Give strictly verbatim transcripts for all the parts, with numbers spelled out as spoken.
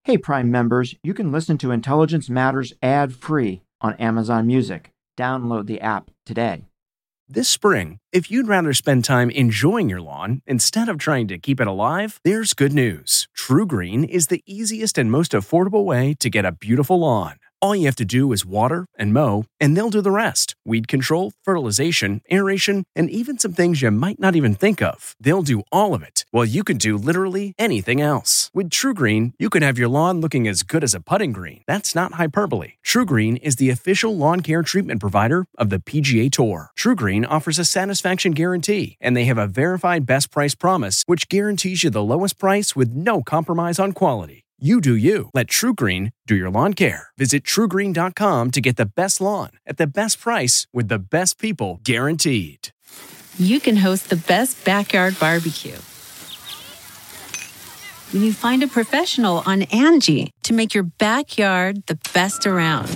Hey, Prime members, you can listen to Intelligence Matters ad-free on Amazon Music. Download the app today. This spring, if you'd rather spend time enjoying your lawn instead of trying to keep it alive, there's good news. TruGreen is the easiest and most affordable way to get a beautiful lawn. All you have to do is water and mow, and they'll do the rest. Weed control, fertilization, aeration, and even some things you might not even think of. They'll do all of it, while you can do literally anything else. With TruGreen, you can have your lawn looking as good as a putting green. That's not hyperbole. TruGreen is the official lawn care treatment provider of the P G A Tour. TruGreen offers a satisfaction guarantee, and they have a verified best price promise, which guarantees you the lowest price with no compromise on quality. You do you. Let TruGreen do your lawn care. Visit True Green dot com to get the best lawn at the best price with the best people guaranteed. You can host the best backyard barbecue when you find a professional on Angie to make your backyard the best around.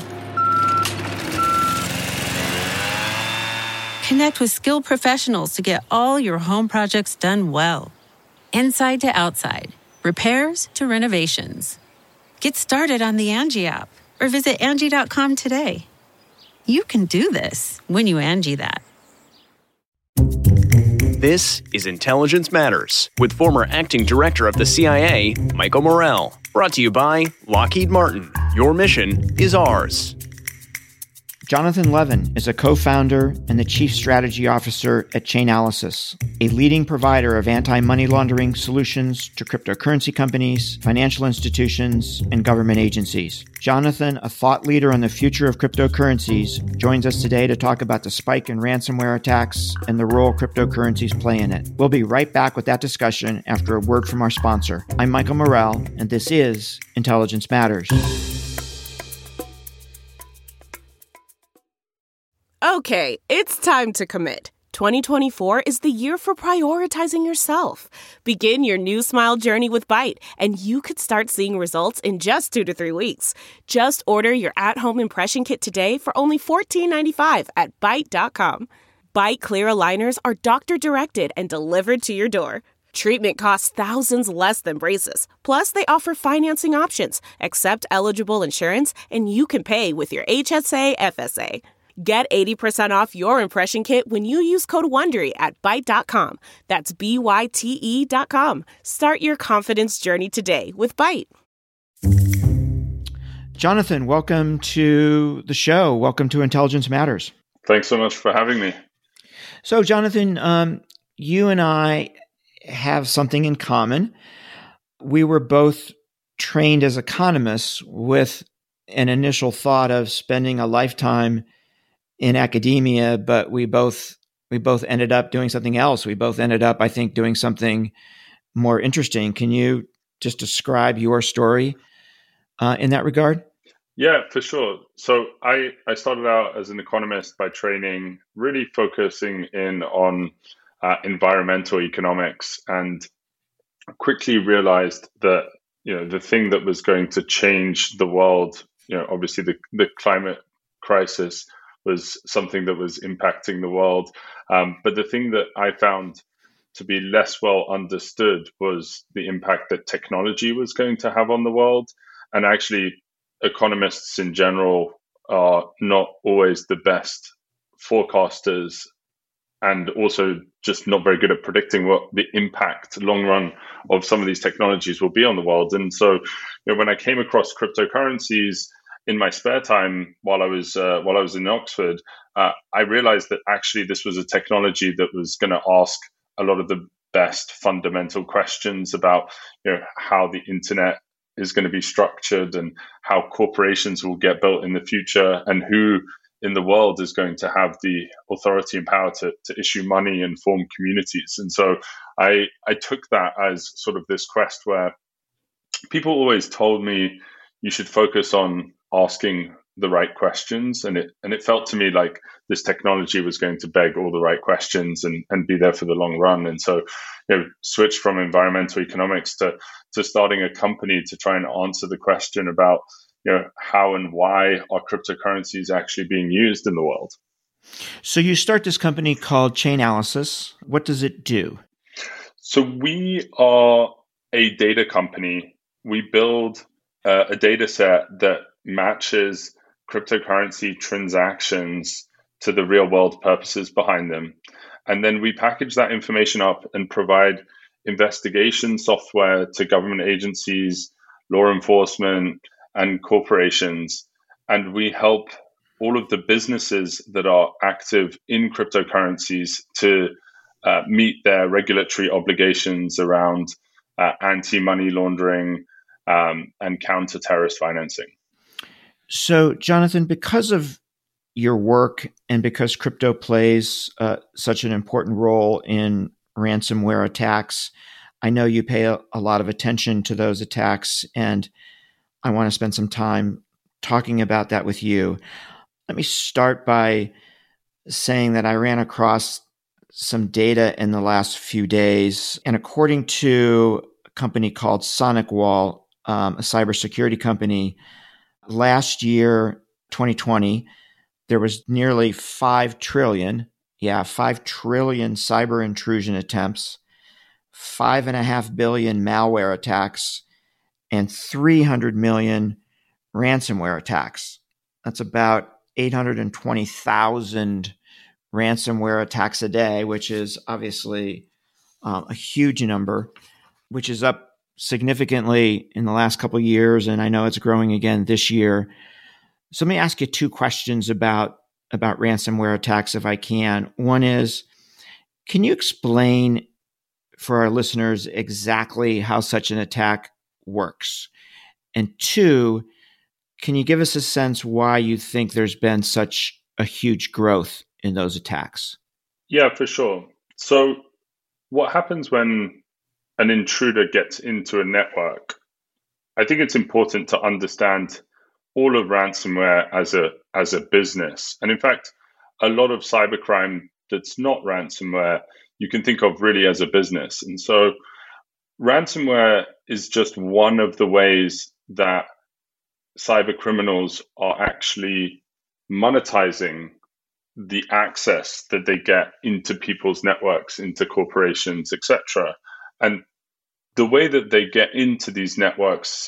Connect with skilled professionals to get all your home projects done well. Inside to outside. Repairs to renovations. Get started on the Angie app or visit Angie dot com today. You can do this when you Angie that. This is Intelligence Matters with former acting director of the C I A, Michael Morell. Brought to you by Lockheed Martin. Your mission is ours. Jonathan Levin is a co-founder and the chief strategy officer at Chainalysis, a leading provider of anti-money laundering solutions to cryptocurrency companies, financial institutions, and government agencies. Jonathan, a thought leader on the future of cryptocurrencies, joins us today to talk about the spike in ransomware attacks and the role cryptocurrencies play in it. We'll be right back with that discussion after a word from our sponsor. I'm Michael Morell, and this is Intelligence Matters. Okay, it's time to commit. twenty twenty-four is the year for prioritizing yourself. Begin your new smile journey with Byte, and you could start seeing results in just two to three weeks. Just order your at-home impression kit today for only fourteen ninety-five at byte dot com. Byte clear aligners are doctor-directed and delivered to your door. Treatment costs thousands less than braces. Plus, they offer financing options, accept eligible insurance, and you can pay with your H S A F S A. Get eighty percent off your impression kit when you use code WONDERY at byte dot com. That's B Y T E dot com. Start your confidence journey today with Byte. Jonathan, welcome to the show. Welcome to Intelligence Matters. Thanks so much for having me. So, Jonathan, um, you and I have something in common. We were both trained as economists with an initial thought of spending a lifetime in academia, but we both we both ended up doing something else. We both ended up, I think, doing something more interesting. Can you just describe your story uh, in that regard? Yeah, for sure. So I, I started out as an economist by training, really focusing in on uh, environmental economics, and quickly realized that, you know, the thing that was going to change the world, you know, obviously the, the climate crisis was something that was impacting the world. Um, but the thing that I found to be less well understood was the impact that technology was going to have on the world. And actually, economists in general are not always the best forecasters, and also just not very good at predicting what the impact long run of some of these technologies will be on the world. And so, you know, when I came across cryptocurrencies in my spare time while I was uh, while I was in Oxford, uh, I realized that actually this was a technology that was going to ask a lot of the best fundamental questions about, you know, how the internet is going to be structured and how corporations will get built in the future, and who in the world is going to have the authority and power to, to issue money and form communities. And so I I took that as sort of this quest where people always told me you should focus on asking the right questions. And it and it felt to me like this technology was going to beg all the right questions and, and be there for the long run. And so, you know, switched from environmental economics to to starting a company to try and answer the question about, you know, how and why are cryptocurrencies actually being used in the world. So you start this company called Chainalysis. What does it do? So we are a data company. We build uh, a data set that matches cryptocurrency transactions to the real world purposes behind them. And then we package that information up and provide investigation software to government agencies, law enforcement, and corporations. And we help all of the businesses that are active in cryptocurrencies to uh, meet their regulatory obligations around uh, anti-money laundering um, and counter-terrorist financing. So, Jonathan, because of your work and because crypto plays uh, such an important role in ransomware attacks, I know you pay a, a lot of attention to those attacks, and I want to spend some time talking about that with you. Let me start by saying that I ran across some data in the last few days, and according to a company called SonicWall, um, a cybersecurity company, last year, twenty twenty, there was nearly five trillion, yeah, five trillion cyber intrusion attempts, five and a half billion malware attacks, and three hundred million ransomware attacks. That's about eight hundred twenty thousand ransomware attacks a day, which is obviously um, a huge number, which is up significantly in the last couple of years, and I know it's growing again this year. So let me ask you two questions about, about ransomware attacks, if I can. One is, can you explain for our listeners exactly how such an attack works? And two, can you give us a sense why you think there's been such a huge growth in those attacks? Yeah, for sure. So what happens when an intruder gets into a network? I think it's important to understand all of ransomware as a as a business. And in fact, a lot of cybercrime that's not ransomware, you can think of really as a business. And so ransomware is just one of the ways that cyber criminals are actually monetizing the access that they get into people's networks, into corporations, et cetera. And the way that they get into these networks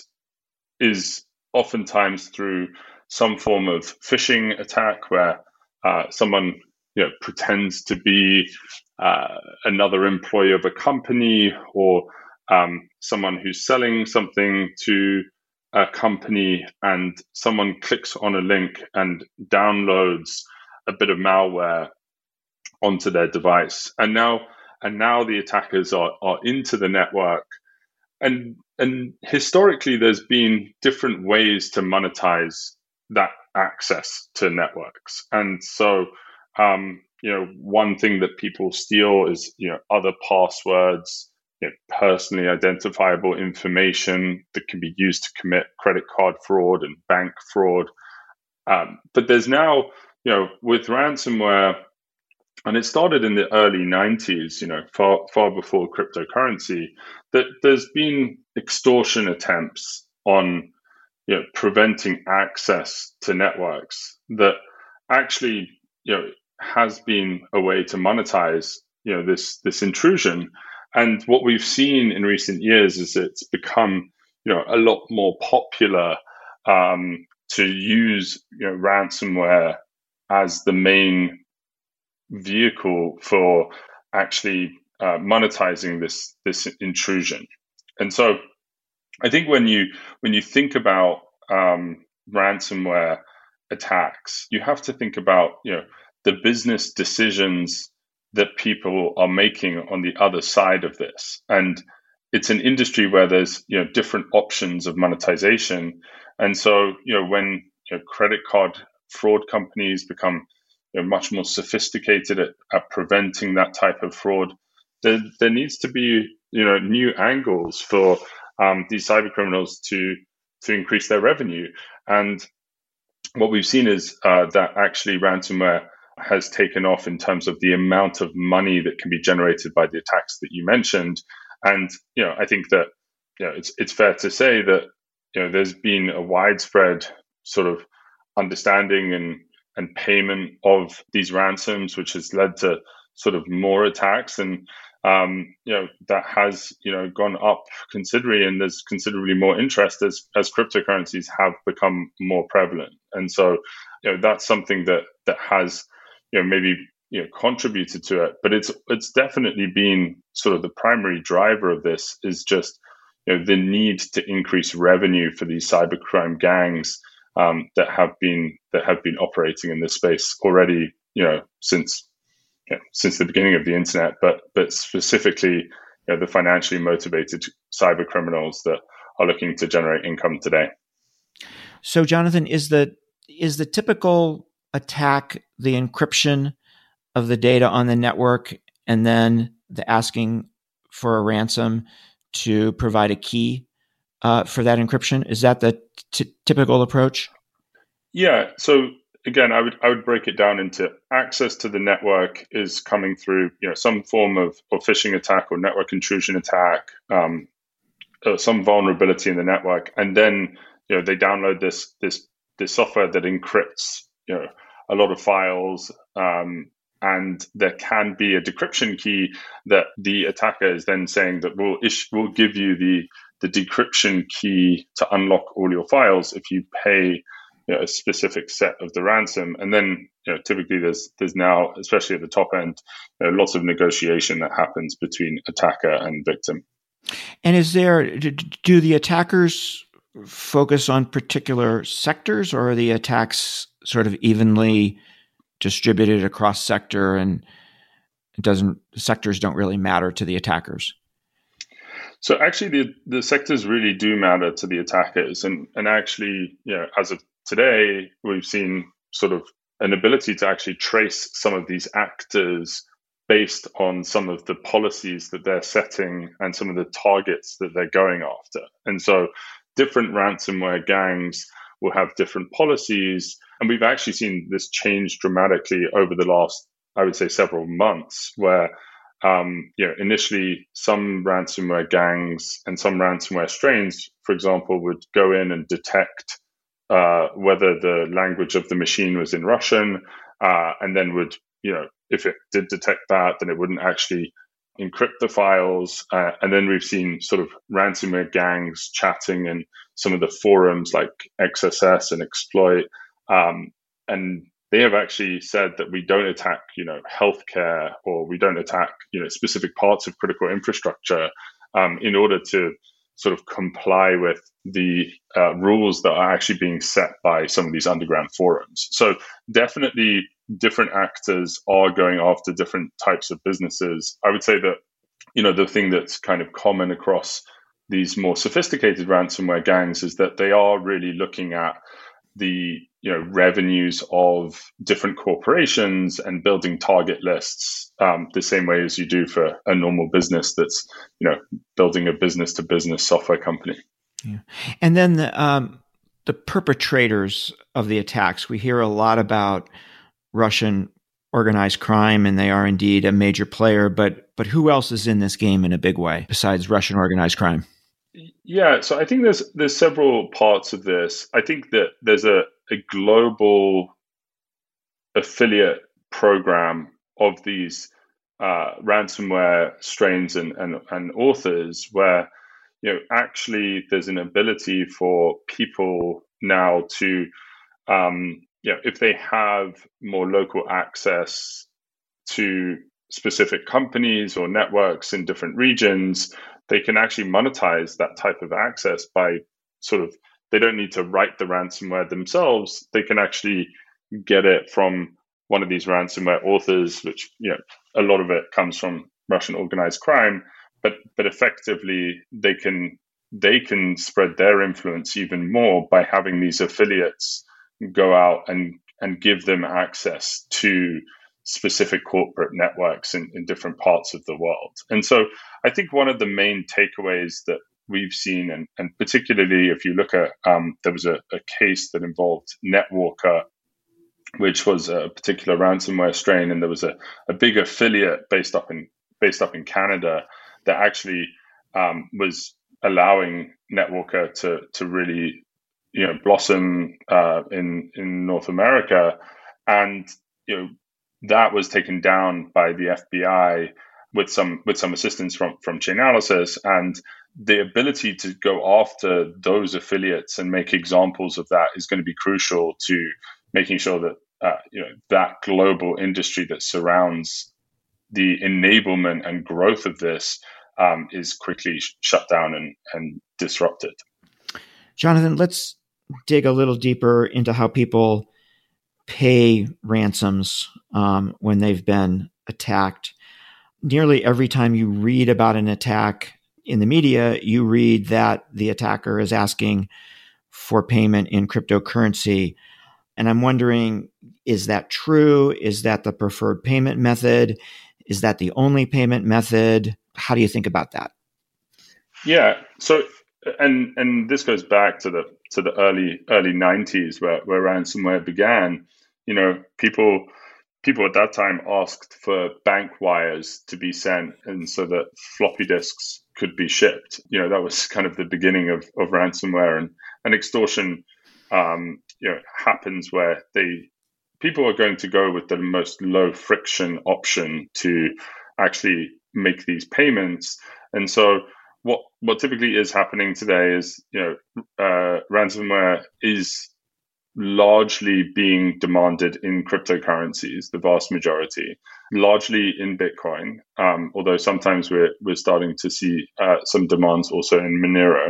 is oftentimes through some form of phishing attack where uh, someone you know, pretends to be uh, another employee of a company or um, someone who's selling something to a company, and someone clicks on a link and downloads a bit of malware onto their device. And now and now the attackers are, are into the network. And and historically, there's been different ways to monetize that access to networks. And so, um, you know, one thing that people steal is, you know, other passwords, you know, personally identifiable information that can be used to commit credit card fraud and bank fraud. Um, but there's now, you know, with ransomware, and it started in the early nineties, you know, far far before cryptocurrency, that there's been extortion attempts on, you know, preventing access to networks that actually, you know, has been a way to monetize, you know, this this intrusion. And what we've seen in recent years is it's become, you know, a lot more popular um, to use, you know, ransomware as the main vehicle for actually uh, monetizing this this intrusion. And so I think when you when you think about um, ransomware attacks, you have to think about, you know, the business decisions that people are making on the other side of this. And it's an industry where there's, you know, different options of monetization. And so, you know, when you know, credit card fraud companies become you know, much more sophisticated at, at preventing that type of fraud, there, there needs to be, you know, new angles for um, these cyber criminals to to increase their revenue. And what we've seen is uh, that actually ransomware has taken off in terms of the amount of money that can be generated by the attacks that you mentioned. And, you know, I think that, you know, it's it's fair to say that, you know, there's been a widespread sort of understanding and and payment of these ransoms, which has led to sort of more attacks. And um, you know, that has, you know, gone up considerably, and there's considerably more interest as, as cryptocurrencies have become more prevalent. And so, you know, that's something that, that has, you know, maybe, you know, contributed to it, but it's, it's definitely been sort of the primary driver of this is just, you know, the need to increase revenue for these cybercrime gangs um, that have been, that have been operating in this space already, you know, since, you know, since the beginning of the internet, but but specifically, you know, the financially motivated cyber criminals that are looking to generate income today. So, Jonathan, is the is the typical attack the encryption of the data on the network and then the asking for a ransom to provide a key uh, for that encryption? Is that the t- typical approach? Yeah. So again, I would I would break it down into access to the network is coming through, you know, some form of, of phishing attack or network intrusion attack, um, uh, some vulnerability in the network, and then, you know, they download this this this software that encrypts, you know, a lot of files, um, and there can be a decryption key that the attacker is then saying that we'll ish, we'll give you the the decryption key to unlock all your files if you pay, you know, a specific set of the ransom. And then, you know, typically there's there's now, especially at the top end, you know, lots of negotiation that happens between attacker and victim. And is there, do the attackers focus on particular sectors, or are the attacks sort of evenly distributed across sector, and it doesn't, sectors don't really matter to the attackers? So actually the, the sectors really do matter to the attackers. And, and actually, you know, as of today, we've seen sort of an ability to actually trace some of these actors based on some of the policies that they're setting and some of the targets that they're going after. And so different ransomware gangs will have different policies. And we've actually seen this change dramatically over the last, I would say, several months, where um, you know, initially some ransomware gangs and some ransomware strains, for example, would go in and detect uh, whether the language of the machine was in Russian, uh, and then would, you know, if it did detect that, then it wouldn't actually encrypt the files. Uh, and then we've seen sort of ransomware gangs chatting in some of the forums like X S S and Exploit. Um, and they have actually said that we don't attack, you know, healthcare, or we don't attack, you know, specific parts of critical infrastructure um, in order to sort of comply with the uh, rules that are actually being set by some of these underground forums. So definitely different actors are going after different types of businesses. I would say that, you know, the thing that's kind of common across these more sophisticated ransomware gangs is that they are really looking at the, you know, revenues of different corporations and building target lists um, the same way as you do for a normal business that's, you know, building a business to business software company. Yeah. And then the, um, the perpetrators of the attacks, we hear a lot about Russian organized crime, and they are indeed a major player, but but who else is in this game in a big way besides Russian organized crime? Yeah, so I think there's there's several parts of this. I think that there's a, a global affiliate program of these uh, ransomware strains and, and, and authors where, you know, actually there's an ability for people now to, um, you know, if they have more local access to specific companies or networks in different regions, they can actually monetize that type of access by sort of, they don't need to write the ransomware themselves. They can actually get it from one of these ransomware authors, which, you know, a lot of it comes from Russian organized crime, but but effectively they can they can spread their influence even more by having these affiliates go out and and give them access to specific corporate networks in, in different parts of the world. And so I think one of the main takeaways that we've seen, and, and particularly if you look at, um, there was a, a case that involved NetWalker, which was a particular ransomware strain, and there was a, a big affiliate based up in based up in Canada that actually um, was allowing NetWalker to to really, you know, blossom uh, in in North America, and, you know, that was taken down by the F B I with some with some assistance from from Chainalysis, and the ability to go after those affiliates and make examples of that is going to be crucial to making sure that uh, you know that global industry that surrounds the enablement and growth of this um, is quickly sh- shut down and, and disrupted. Jonathan, let's dig a little deeper into how people pay ransoms um, when they've been attacked. Nearly every time you read about an attack in the media, you read that the attacker is asking for payment in cryptocurrency. And I'm wondering, is that true? Is that the preferred payment method? Is that the only payment method? How do you think about that? Yeah. So, and and this goes back to the to the early early nineties where, where ransomware began. You know, people people at that time asked for bank wires to be sent, and so that floppy disks could be shipped. You know, that was kind of the beginning of, of ransomware, and, and extortion. Um, you know, happens where they people are going to go with the most low friction option to actually make these payments, and so. What what typically is happening today is, you know, uh, ransomware is largely being demanded in cryptocurrencies, the vast majority, largely in Bitcoin. Um, although sometimes we're we're starting to see uh, some demands also in Monero,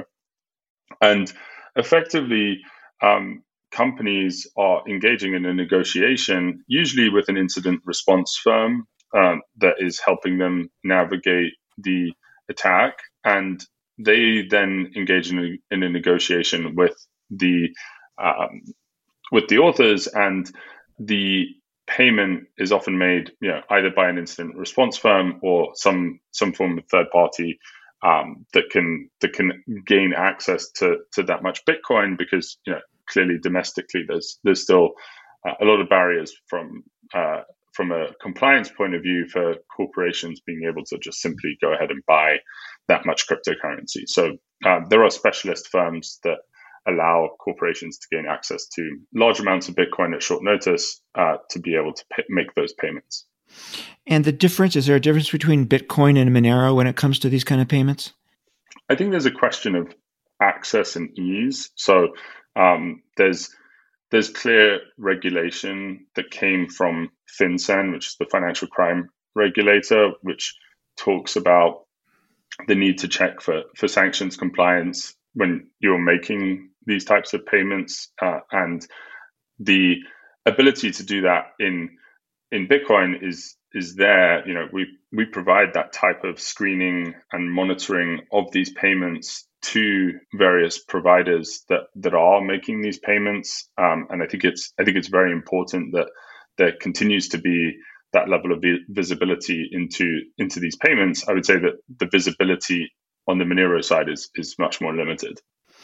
and effectively, um, companies are engaging in a negotiation, usually with an incident response firm um, that is helping them navigate the attack. And they then engage in a, in a negotiation with the um, with the authors, and the payment is often made, you know, either by an incident response firm or some some form of third party um, that can that can gain access to to that much Bitcoin, because, you know, clearly domestically there's there's still uh, a lot of barriers from uh, from a compliance point of view for corporations being able to just simply go ahead and buy that much cryptocurrency. So uh, there are specialist firms that allow corporations to gain access to large amounts of Bitcoin at short notice uh, to be able to pay, make those payments. And the difference, is there a difference between Bitcoin and Monero when it comes to these kind of payments? I think there's a question of access and ease. So um, there's There's clear regulation that came from FinCEN, which is the financial crime regulator, which talks about the need to check for, for sanctions compliance when you're making these types of payments, uh, and the ability to do that in in Bitcoin is is there. You know, we we provide that type of screening and monitoring of these payments to various providers that, that are making these payments, um, and I think it's I think it's very important that there continues to be that level of visibility into into these payments. I would say that the visibility on the Monero side is is much more limited.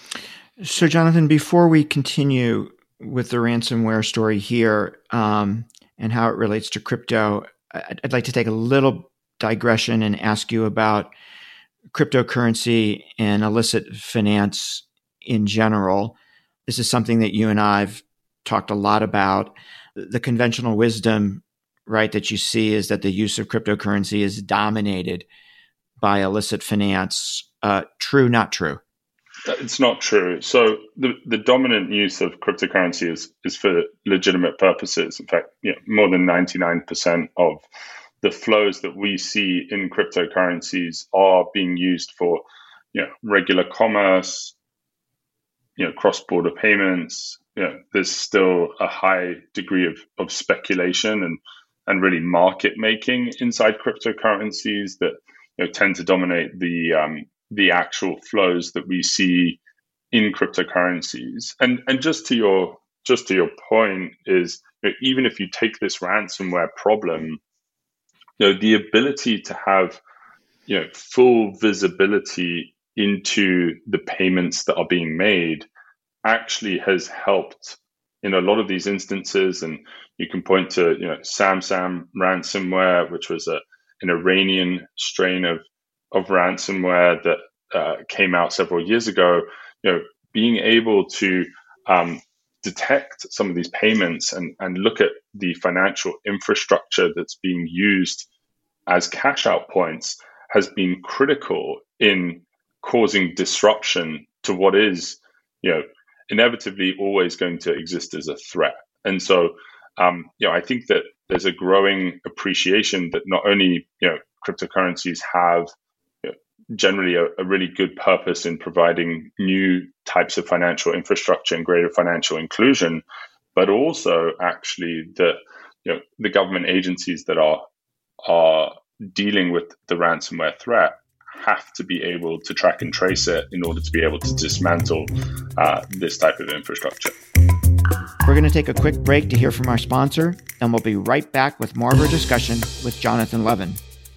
So, Jonathan, before we continue with the ransomware story here um, and how it relates to crypto, I'd, I'd like to take a little digression and ask you about cryptocurrency and illicit finance in general. This is something that you and I've talked a lot about. The conventional wisdom, right, that you see is that the use of cryptocurrency is dominated by illicit finance. Uh, true, not true? It's not true. So the, the dominant use of cryptocurrency is, is for legitimate purposes. In fact, you know, more than ninety-nine percent of the flows that we see in cryptocurrencies are being used for, you know, regular commerce, you know, cross-border payments. You know, there's still a high degree of, of speculation and, and really market making inside cryptocurrencies that, you know, tend to dominate the um, the actual flows that we see in cryptocurrencies. And and just to your just to your point is, you know, even if you take this ransomware problem, you know, the ability to have, you know, full visibility into the payments that are being made actually has helped in a lot of these instances. And you can point to, you know, SamSam ransomware, which was a an Iranian strain of of ransomware that uh, came out several years ago. You know, being able to um, detect some of these payments and, and look at the financial infrastructure that's being used as cash out points has been critical in causing disruption to what is, you know, inevitably always going to exist as a threat. And so, um, you know, I think that there's a growing appreciation that not only, you know, cryptocurrencies have you know, generally a, a really good purpose in providing new types of financial infrastructure and greater financial inclusion, but also actually that, you know, the government agencies that are are dealing with the ransomware threat have to be able to track and trace it in order to be able to dismantle uh, this type of infrastructure. We're going to take a quick break to hear from our sponsor, and we'll be right back with more of our discussion with Jonathan Levin.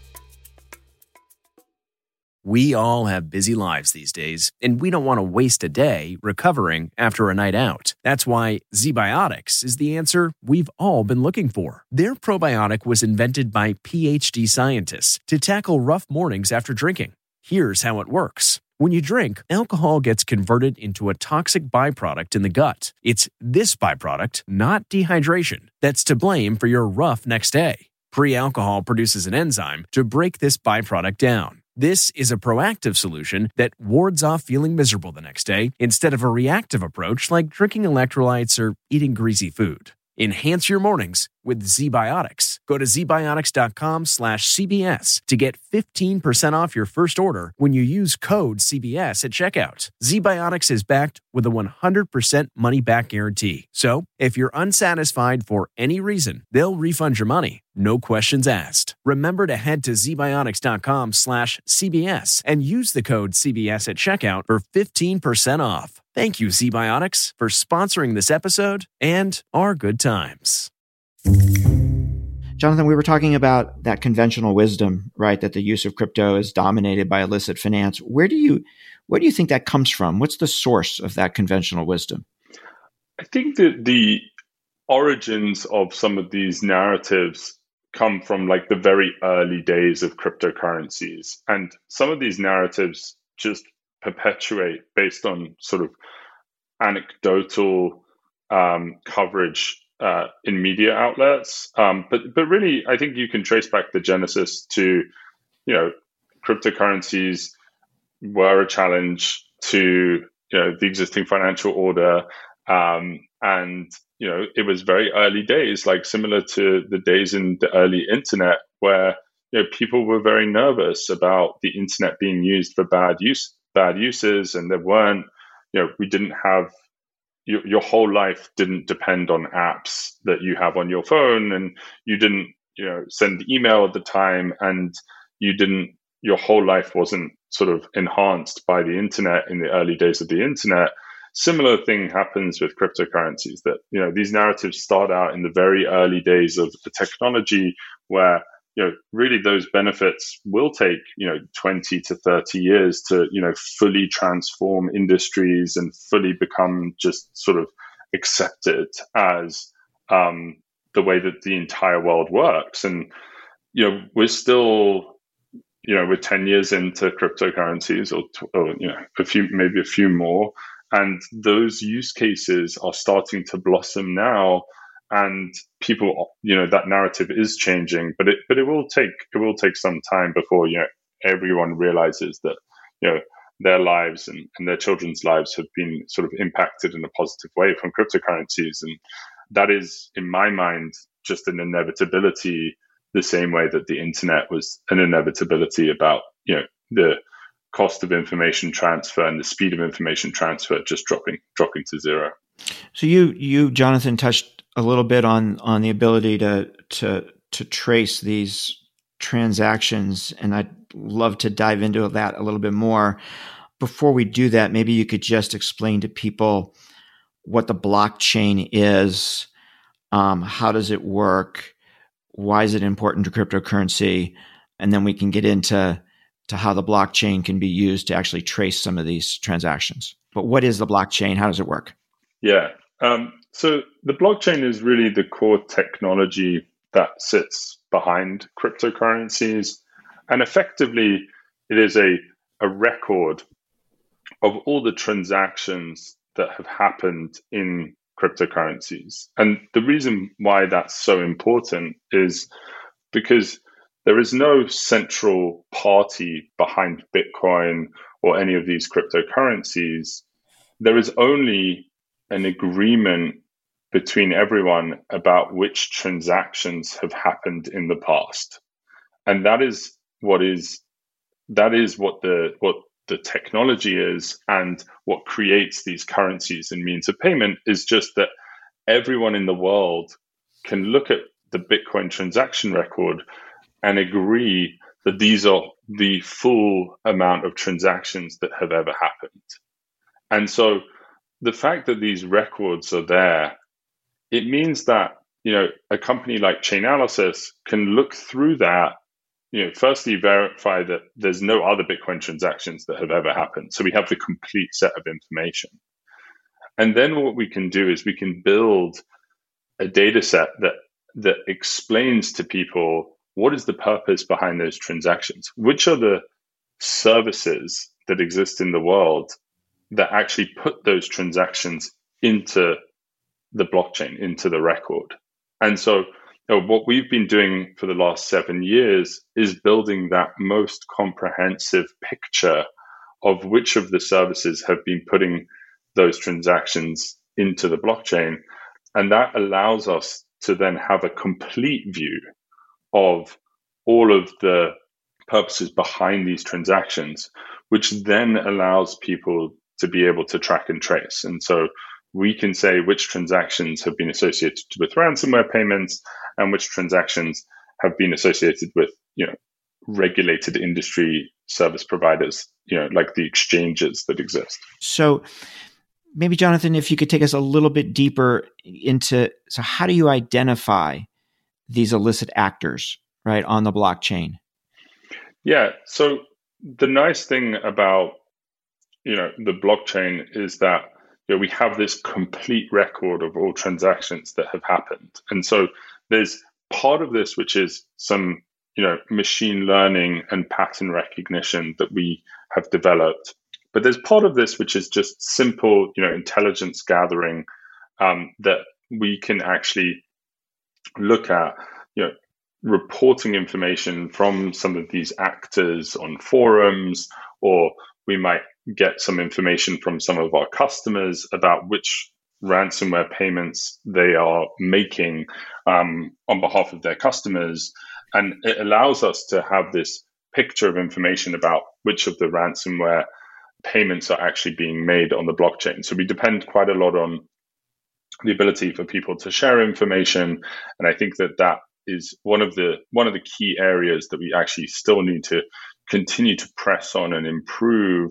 We all have busy lives these days, and we don't want to waste a day recovering after a night out. That's why ZBiotics is the answer we've all been looking for. Their probiotic was invented by PhD scientists to tackle rough mornings after drinking. Here's how it works. When you drink, alcohol gets converted into a toxic byproduct in the gut. It's this byproduct, not dehydration, that's to blame for your rough next day. Pre-alcohol produces an enzyme to break this byproduct down. This is a proactive solution that wards off feeling miserable the next day instead of a reactive approach like drinking electrolytes or eating greasy food. Enhance your mornings with ZBiotics. Go to zbiotics.com slash CBS to get fifteen percent off your first order when you use code C B S at checkout. ZBiotics is backed with a one hundred percent money-back guarantee. So, if you're unsatisfied for any reason, they'll refund your money. No questions asked. Remember to head to zbiotics.com slash CBS and use the code C B S at checkout for fifteen percent off. Thank you, ZBiotics, for sponsoring this episode and our good times. Jonathan, we were talking about that conventional wisdom, right? That the use of crypto is dominated by illicit finance. Where do you, where do you think that comes from? What's the source of that conventional wisdom? I think that the origins of some of these narratives come from like the very early days of cryptocurrencies. And some of these narratives just perpetuate based on sort of anecdotal um, coverage uh, in media outlets. Um, but but really, I think you can trace back the genesis to, you know, cryptocurrencies were a challenge to, you know, the existing financial order. Um, and, you know, it was very early days, like similar to the days in the early internet where, you know, people were very nervous about the internet being used for bad use, bad uses. And there weren't, you know, we didn't have, your, your whole life didn't depend on apps that you have on your phone, and you didn't, you know, send email at the time, and you didn't, your whole life wasn't sort of enhanced by the internet in the early days of the internet. Similar thing happens with cryptocurrencies, that, you know, these narratives start out in the very early days of the technology where, you know, really those benefits will take, you know, twenty to thirty years to, you know, fully transform industries and fully become just sort of accepted as um, the way that the entire world works. And, you know, we're still, you know, we're ten years into cryptocurrencies or, or, you know, a few, maybe a few more. And those use cases are starting to blossom now. And people, you know, that narrative is changing, but it, but it will take, it will take some time before, you know, everyone realizes that, you know, their lives and, and their children's lives have been sort of impacted in a positive way from cryptocurrencies. And that is, in my mind, just an inevitability, the same way that the internet was an inevitability about, you know, the cost of information transfer and the speed of information transfer just dropping, dropping to zero. So you, you, Jonathan, touched a little bit on, on the ability to, to, to trace these transactions, and I'd love to dive into that a little bit more. Before we do that, maybe you could just explain to people what the blockchain is, um, how does it work, why is it important to cryptocurrency, and then we can get into to how the blockchain can be used to actually trace some of these transactions. But what is the blockchain? How does it work? Yeah. Um, so the blockchain is really the core technology that sits behind cryptocurrencies. And effectively, it is a, a record of all the transactions that have happened in cryptocurrencies. And the reason why that's so important is because there is no central party behind Bitcoin or any of these cryptocurrencies. There is only an agreement between everyone about which transactions have happened in the past. And that is what is that is what the what the technology is, and what creates these currencies and means of payment is just that everyone in the world can look at the Bitcoin transaction record and agree that these are the full amount of transactions that have ever happened. And so the fact that these records are there, it means that, you know, a company like Chainalysis can look through that, you know, firstly verify that there's no other Bitcoin transactions that have ever happened. So we have the complete set of information. And then what we can do is we can build a data set that that explains to people what is the purpose behind those transactions, which are the services that exist in the world that actually put those transactions into the blockchain, into the record. And so, you know, what we've been doing for the last seven years is building that most comprehensive picture of which of the services have been putting those transactions into the blockchain. And that allows us to then have a complete view of all of the purposes behind these transactions, which then allows people to be able to track and trace. And so we can say which transactions have been associated with ransomware payments and which transactions have been associated with, you know, regulated industry service providers, you know, like the exchanges that exist. So maybe, Jonathan, if you could take us a little bit deeper into, so how do you identify these illicit actors, right, on the blockchain? Yeah. So the nice thing about, you know, the blockchain is that, you know, we have this complete record of all transactions that have happened. And so there's part of this, which is some, you know, machine learning and pattern recognition that we have developed. But there's part of this, which is just simple, you know, intelligence gathering um, that we can actually look at, you know, reporting information from some of these actors on forums, or we might get some information from some of our customers about which ransomware payments they are making um, on behalf of their customers. And it allows us to have this picture of information about which of the ransomware payments are actually being made on the blockchain. So we depend quite a lot on the ability for people to share information. And I think that that is one of the one of the key areas that we actually still need to continue to press on and improve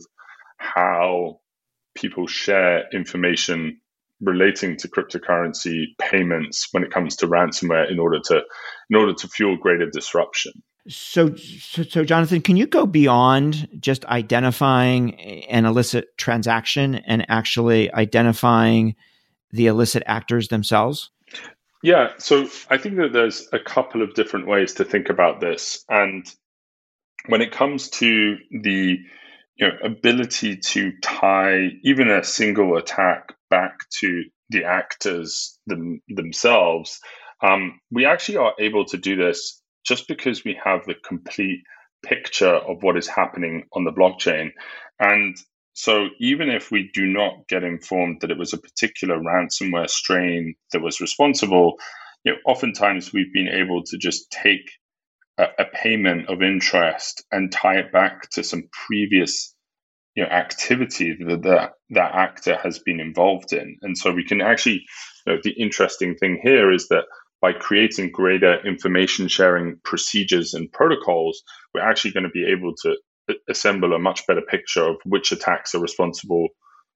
how people share information relating to cryptocurrency payments when it comes to ransomware in order to in order to fuel greater disruption. So, so, so Jonathan, can you go beyond just identifying an illicit transaction and actually identifying the illicit actors themselves? Yeah, so I think that there's a couple of different ways to think about this. And when it comes to the you know, ability to tie even a single attack back to the actors them, themselves, um, we actually are able to do this just because we have the complete picture of what is happening on the blockchain. And so even if we do not get informed that it was a particular ransomware strain that was responsible, you know, oftentimes we've been able to just take a, a payment of interest and tie it back to some previous, you know, activity that that, that actor has been involved in. And so we can actually, you know, the interesting thing here is that by creating greater information sharing procedures and protocols, we're actually going to be able to assemble a much better picture of which attacks are responsible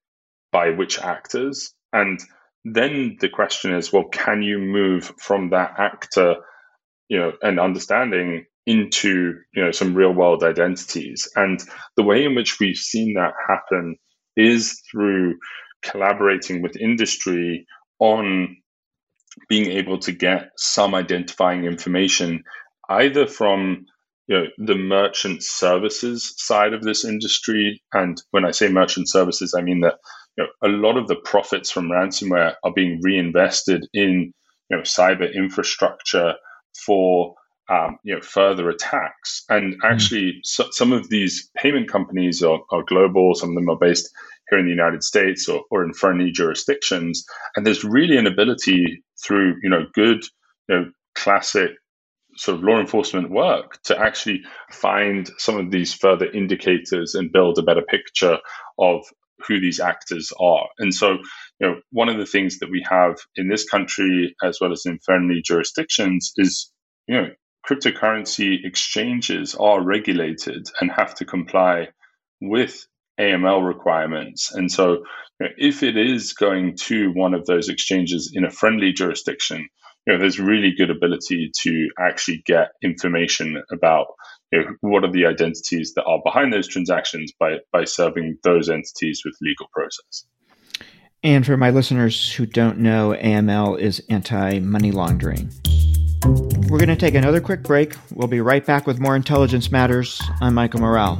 by which actors. And then the question is, well, can you move from that actor, you know, and understanding into, you know, some real world identities? And the way in which we've seen that happen is through collaborating with industry on being able to get some identifying information, either from you know, the merchant services side of this industry. And when I say merchant services, I mean that you know, a lot of the profits from ransomware are being reinvested in you know, cyber infrastructure for um, you know, further attacks. And actually, mm. so, some of these payment companies are, are global. Some of them are based here in the United States or, or in friendly jurisdictions. And there's really an ability through, you know, good, you know, classic sort of law enforcement work to actually find some of these further indicators and build a better picture of who these actors are. And so, you know, one of the things that we have in this country, as well as in friendly jurisdictions, is, you know, cryptocurrency exchanges are regulated and have to comply with A M L requirements. And so, you know, if it is going to one of those exchanges in a friendly jurisdiction, you know, there's really good ability to actually get information about, you know, what are the identities that are behind those transactions by by serving those entities with legal process. And for my listeners who don't know, A M L is anti-money laundering. We're going to take another quick break. We'll be right back with more Intelligence Matters. I'm Michael Morrell.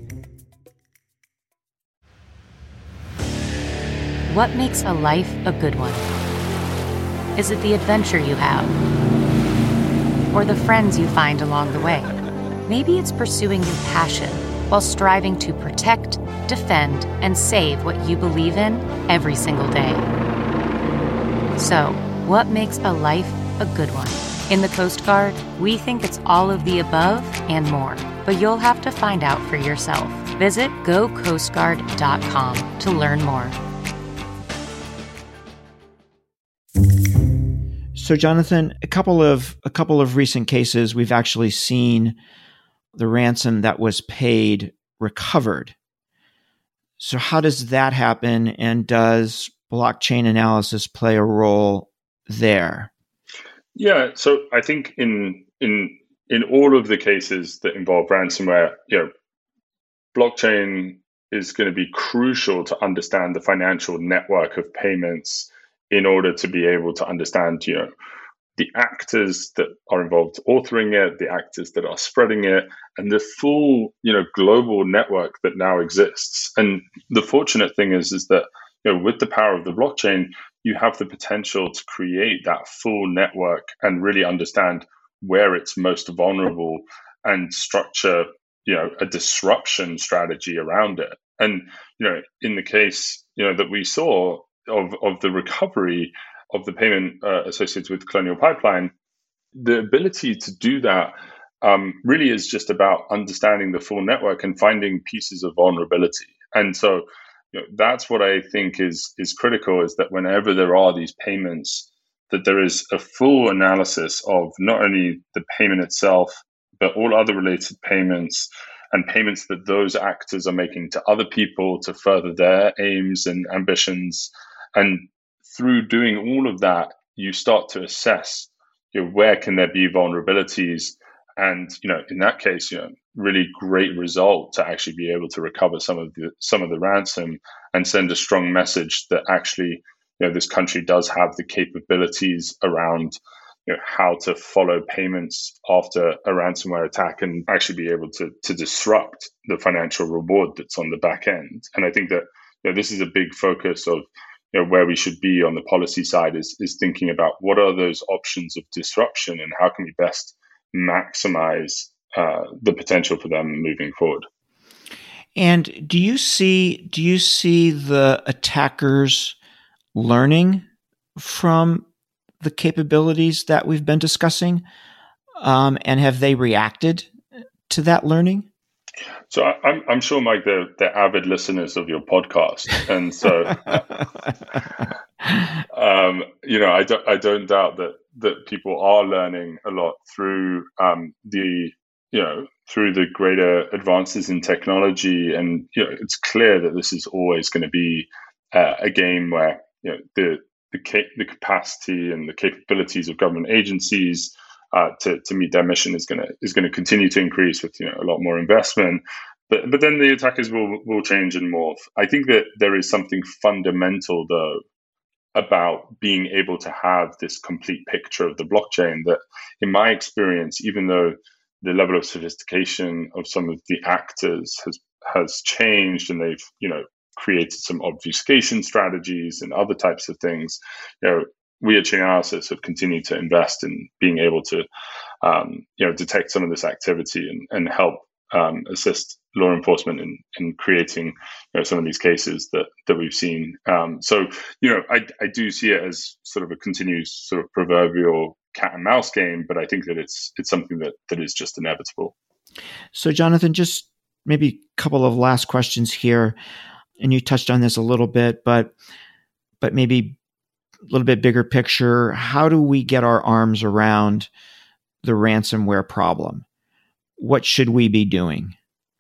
What makes a life a good one? Is it the adventure you have? Or the friends you find along the way? Maybe it's pursuing your passion while striving to protect, defend, and save what you believe in every single day. So, what makes a life a good one? In the Coast Guard, we think it's all of the above and more, but you'll have to find out for yourself. Visit go coast guard dot com to learn more. So, Jonathan, a couple of a couple of recent cases, we've actually seen the ransom that was paid recovered. So, how does that happen, and does blockchain analysis play a role there? Yeah, so I think in in in all of the cases that involve ransomware, you know, blockchain is going to be crucial to understand the financial network of payments in order to be able to understand, you know, the actors that are involved authoring it, the actors that are spreading it, and the full, you know, global network that now exists. And the fortunate thing is, is that, you know, with the power of the blockchain, you have the potential to create that full network and really understand where it's most vulnerable and structure, you know, a disruption strategy around it. And, you know, in the case, you know, that we saw of, of the recovery of the payment uh, associated with Colonial Pipeline, the ability to do that um, really is just about understanding the full network and finding pieces of vulnerability. And so, you know, that's what I think is is critical, is that whenever there are these payments, that there is a full analysis of not only the payment itself, but all other related payments and payments that those actors are making to other people to further their aims and ambitions. And through doing all of that, you start to assess, you know, where can there be vulnerabilities, and, you know, in that case, you know, really great result to actually be able to recover some of the some of the ransom and send a strong message that actually, you know, this country does have the capabilities around, you know, how to follow payments after a ransomware attack and actually be able to to disrupt the financial reward that's on the back end. And I think that, you know, this is a big focus of, you know, where we should be on the policy side is is thinking about what are those options of disruption and how can we best maximize uh, the potential for them moving forward. And do you see do you see the attackers learning from the capabilities that we've been discussing, um, and have they reacted to that learning? So I, I'm, I'm sure, Mike, they're, they're avid listeners of your podcast, and so um, you know, I don't I don't doubt that that people are learning a lot through um, the you know through the greater advances in technology, and, you know, it's clear that this is always going to be uh, a game where, you know, the the, ca- the capacity and the capabilities of government agencies Uh, to, to meet their mission is gonna is gonna continue to increase with, you know, a lot more investment, but but then the attackers will will change and morph. I think that there is something fundamental though about being able to have this complete picture of the blockchain that, in my experience, even though the level of sophistication of some of the actors has has changed and they've, you know, created some obfuscation strategies and other types of things, you know, we at Chainalysis have continued to invest in being able to um, you know, detect some of this activity and, and help um, assist law enforcement in, in creating, you know, some of these cases that, that we've seen. Um, so, you know, I, I do see it as sort of a continuous sort of proverbial cat and mouse game, but I think that it's it's something that, that is just inevitable. So, Jonathan, just maybe a couple of last questions here. And you touched on this a little bit, but but maybe a little bit bigger picture. How do we get our arms around the ransomware problem? What should we be doing?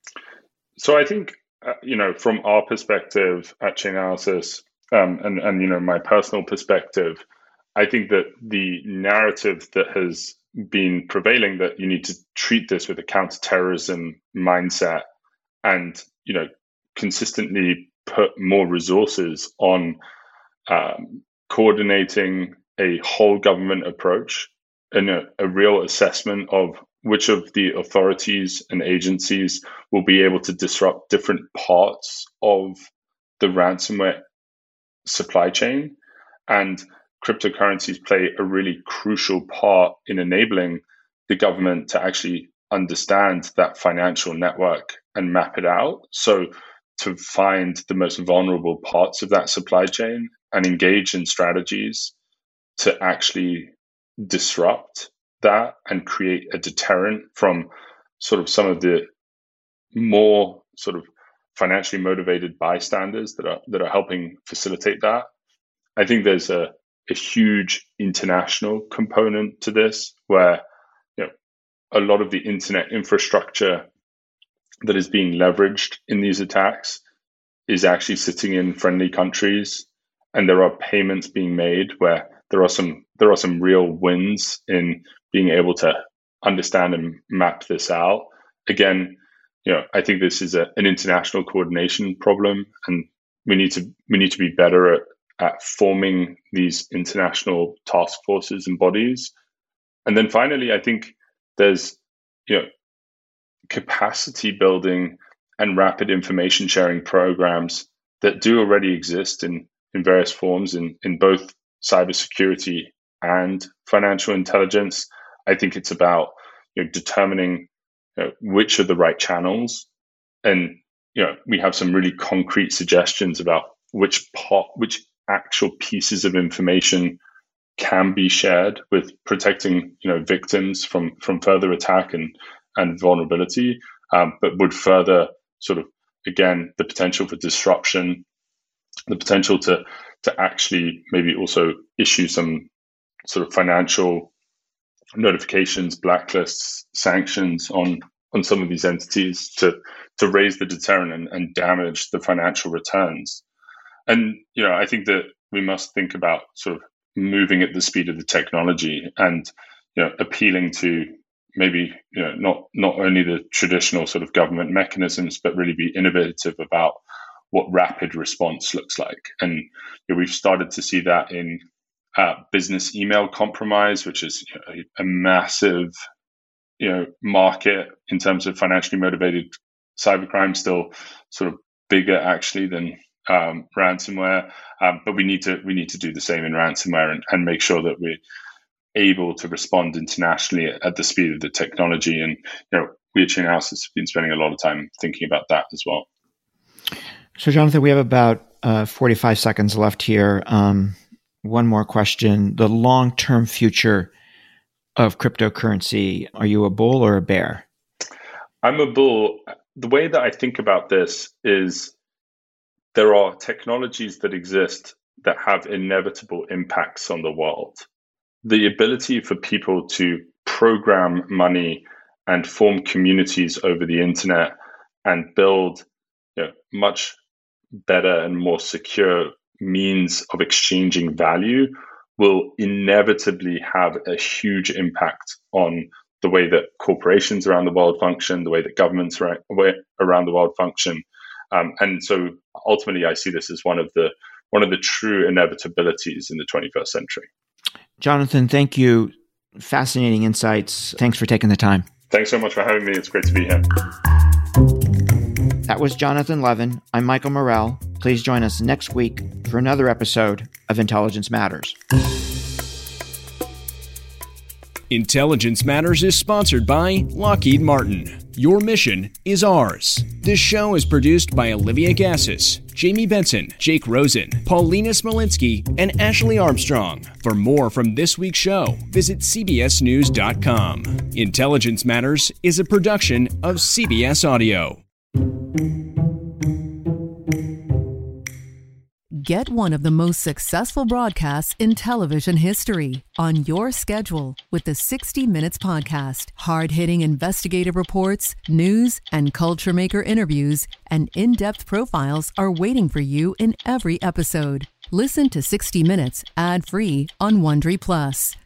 So I think, uh, you know, from our perspective at Chainalysis, um, and, and, you know, my personal perspective, I think that the narrative that has been prevailing that you need to treat this with a counterterrorism mindset and, you know, consistently put more resources on um, coordinating a whole government approach and a, a real assessment of which of the authorities and agencies will be able to disrupt different parts of the ransomware supply chain. And cryptocurrencies play a really crucial part in enabling the government to actually understand that financial network and map it out. So to find the most vulnerable parts of that supply chain and engage in strategies to actually disrupt that and create a deterrent from sort of some of the more sort of financially motivated bystanders that are that are helping facilitate that. I think there's a, a huge international component to this where, you know, a lot of the internet infrastructure that is being leveraged in these attacks is actually sitting in friendly countries, and there are payments being made where there are some there are some real wins in being able to understand and map this out. Again, you know, I think this is a, an international coordination problem, and we need to we need to be better at, at forming these international task forces and bodies. And then finally, I think there's, you know, capacity building and rapid information sharing programs that do already exist in, in various forms in, in both cybersecurity and financial intelligence. I think it's about, you know, determining, you know, which are the right channels, and, you know, we have some really concrete suggestions about which part, which actual pieces of information can be shared with protecting, you know, victims from from further attack and and vulnerability, um, but would further sort of, again, the potential for disruption, the potential to to actually maybe also issue some sort of financial notifications, blacklists, sanctions on on some of these entities to to raise the deterrent and, and damage the financial returns. And, you know, I think that we must think about sort of moving at the speed of the technology and, you know, appealing to maybe, you know, not not only the traditional sort of government mechanisms, but really be innovative about what rapid response looks like. And, you know, we've started to see that in uh, business email compromise, which is, you know, a massive, you know, market in terms of financially motivated cybercrime, still sort of bigger actually than um, ransomware. Um, but we need to we need to do the same in ransomware and, and make sure that we're able to respond internationally at the speed of the technology. And, you know, we at Chainalysis have been spending a lot of time thinking about that as well. So, Jonathan, we have about uh, forty-five seconds left here. Um, one more question. The long-term future of cryptocurrency, are you a bull or a bear? I'm a bull. The way that I think about this is there are technologies that exist that have inevitable impacts on the world. The ability for people to program money and form communities over the internet and build, you know, much better and more secure means of exchanging value will inevitably have a huge impact on the way that corporations around the world function, the way that governments around the world function. Um, and so ultimately, I see this as one of the one of the true inevitabilities in the twenty-first century. Jonathan, thank you. Fascinating insights. Thanks for taking the time. Thanks so much for having me. It's great to be here. That was Jonathan Levin. I'm Michael Morell. Please join us next week for another episode of Intelligence Matters. Intelligence Matters is sponsored by Lockheed Martin. Your mission is ours. This show is produced by Olivia Gassis, Jamie Benson, Jake Rosen, Paulina Smolinski, and Ashley Armstrong. For more from this week's show, visit C B S News dot com. Intelligence Matters is a production of C B S Audio. Get one of the most successful broadcasts in television history on your schedule with the sixty minutes Podcast. Hard-hitting investigative reports, news, and culture maker interviews, and in-depth profiles are waiting for you in every episode. Listen to sixty minutes ad-free on Wondery Plus